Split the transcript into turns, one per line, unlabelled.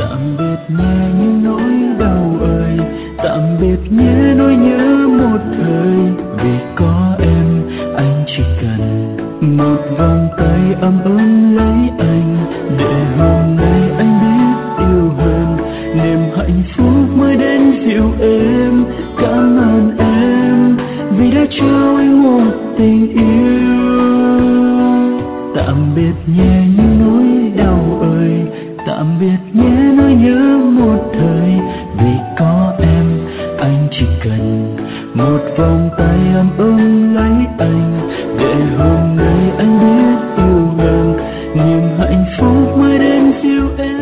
Tạm biệt nhé những nỗi đau ơi, tạm biệt nhé nỗi nhớ một thời. Vì có em anh chỉ cần một vòng tay ấm lấy anh, để hôm nay anh biết yêu hơn, niềm hạnh phúc mới đến dịu êm. Cảm ơn em vì đã cho anh một tình yêu. Tạm biệt nhé những nỗi đau ơi, tạm biệt nhé nỗi nhớ một thời. Vì có em anh chỉ cần một vòng tay ấm lấy anh, để hôm nay anh biết yêu hơn, niềm hạnh phúc mới đến dịu em.